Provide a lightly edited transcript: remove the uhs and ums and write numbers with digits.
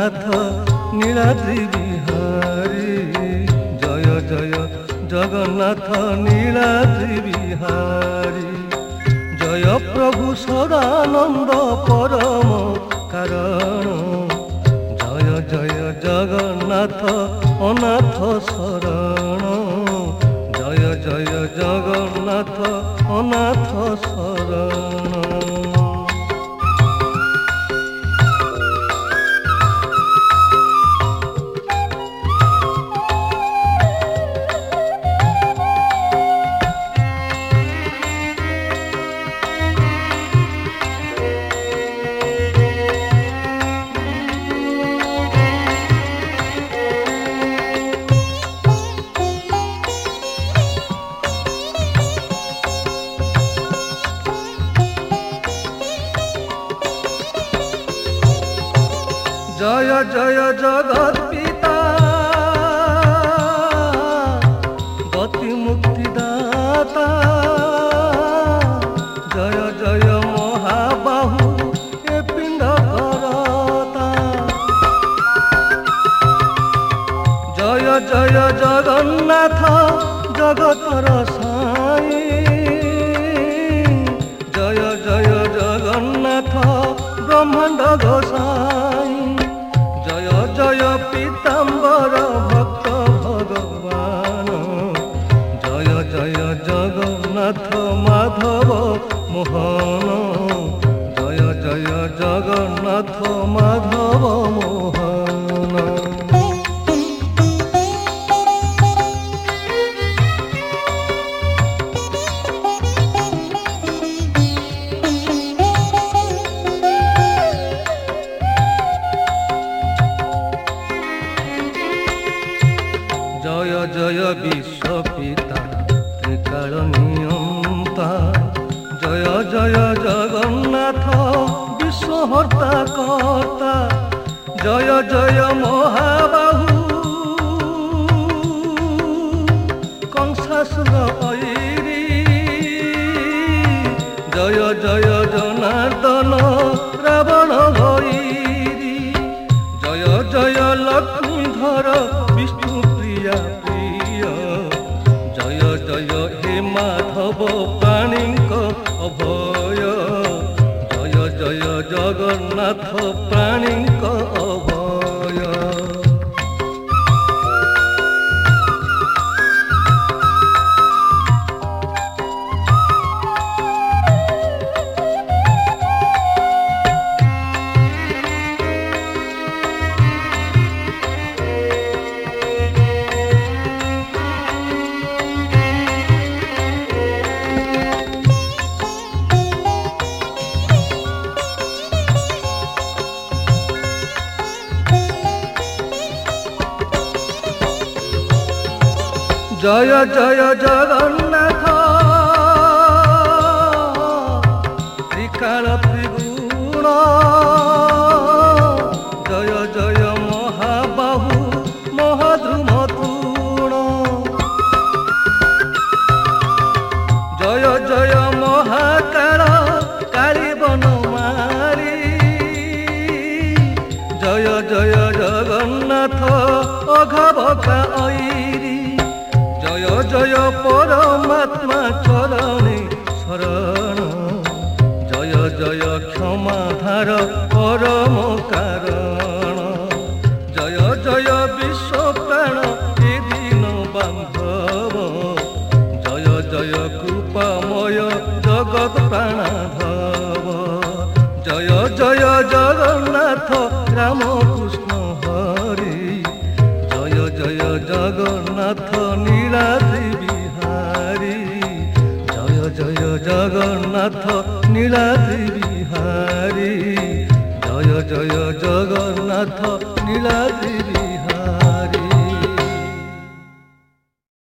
ଜଗନ୍ନାଥ ନୀଳାଦ୍ରି ବିହାରୀ। ଜୟ ଜୟ ଜଗନ୍ନାଥ ନୀଳାଦ୍ରି ବିହାରୀ। ଜୟ ପ୍ରଭୁ ସଦାନନ୍ଦ ପରମ କାରଣ। ଜୟ ଜୟ ଜଗନ୍ନାଥ ଅନାଥ ଶରଣ। ଜୟ ଜୟ ଜଗନ୍ନାଥ ଅନାଥ ଶରଣ। জয় জয় জগৎ পিতা গতি মুক্তি দাতা। জয় জয় মহাবাহু এ পিণ্ড করতা। জয় জয় জগন্নাথ জগতর সাই। জয় জয় জগন্নাথ ব্রহ্মাণ্ড গোসাই। জয় জয় পীতাম্বর ভক্ত ভগবান। জয় জয় জগন্নাথ মাধব মোহন। জয় জয় জগন্নাথ মাধব মোহন। জয় জয় বিশ্বপিতা ত্রিকাল নিয়ন্তা। জয় জয় জগন্নাথ বিশ্বহর্তা কর্তা। জয় জয় মহাবাহু কংসাসুর ঐরি। জয় জয় জনার্দন রাবণ বৈরি। জয় জয় লক্ষ্মীধর বিষ্ণু প্রিয়া প্রিয়। জয় জয় হে মাধব প্রাণীଙ୍କ অভয়। জয় জয় জগন্নাଥ প্রাণীଙ୍କ অভୟ। জয় জয় জগন্নাথ ত্রিকাল ত্রিগুণ। জয় জয় মহাবাহু মহাদ্রুম তৃণ। জয় জয় মহাকাল কালী বনমালী। জয় জয় জগন্নাথ অঘাবকা ঐরি। জয় জয় পরমাত্মা চরণে শরণ। জয় জয় ক্ষমাধার পরম কারণ। জয় জয় বিশ্বপ্রাণ এ দীন বান্ধব। জয় জয় কৃপাময় জগৎ প্রাণাধব। জয় জয় জগন্নাথ রামকৃষ্ণ হরি। জয় জয় জগন্নাথ নীলাদ্রি বিহারী। জয় জয় জগন্নাথ নীলাদ্রি বিহারী। জয় জয় জগন্নাথ নীলাদ্রি বিহারী।